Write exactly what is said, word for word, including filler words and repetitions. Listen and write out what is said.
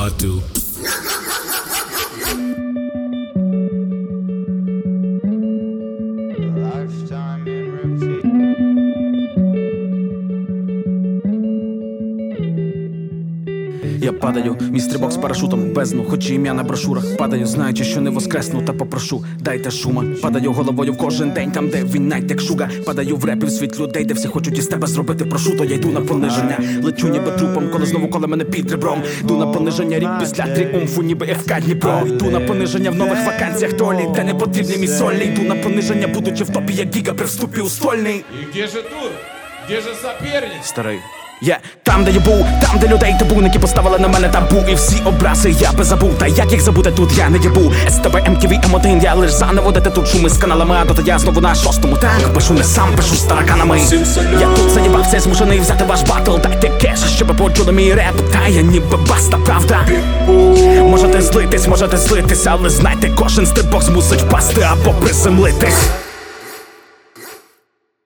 I do. Lifetime in repeat. Я падаю, мій стрибок з парашутом в бездну, хоч і ім'я на брошурах. Падаю, знаючи, що не воскресну, та попрошу, дайте шума. Падаю головою в кожен день, там, де він найт як шуга. Падаю в репі в світ людей, де всі хочуть із тебе зробити прошуто. Я йду на пониження, лечу ніби трупом, коли знову коле мене під ребром. Йду на пониження рік після тріумфу, ніби еф ка Дніпро. Йду на пониження в нових вакансіях толі, де не потрібні мій солі. Йду на пониження, будучи в топі, як гіга при вступі у стольний. И где же тур? Где же соперник? Старий. Я yeah. Там, де я був, там, де людей табуники поставили на мене табу. І всі образи я би забув, та як їх забути тут я не єбу. ес те бе, ем ті ві, ем один, я лиш заново, де ти тут шуми з каналами. А то я знову на шостому, так, пишу не сам, пишу з тараканами. Я тут заїбався, я змушений взяти ваш батл. Дайте кеш, щоб почули мій реп, та я ніби баста, правда. Можете злитись, можете злитись, але знайте, кожен стрибок змусить впасти або приземлитись.